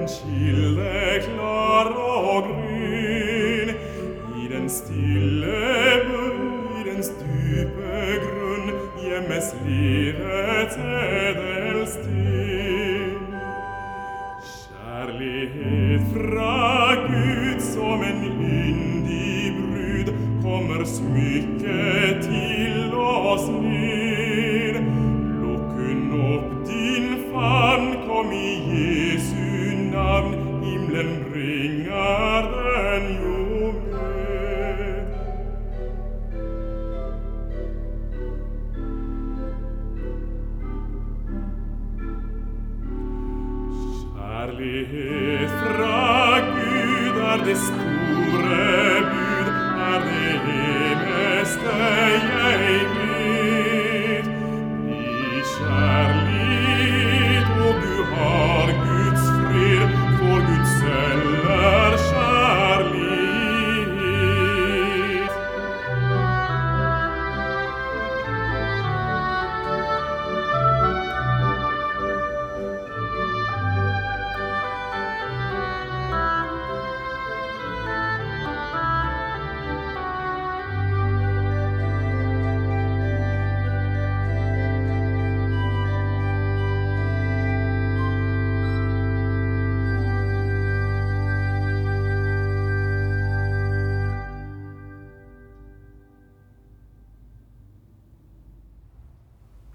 en kilde klar og grønn, i den stille bunn, i dens dype grunn, gjemmes livets edelsten. Kjærlighet fra Gud som en yndig brud kommer smykket til oss ned. Lukk hun opp din favn, kom i Jesu navn, himmelen bringer den jo med. Kjærlighet fra Gud er det store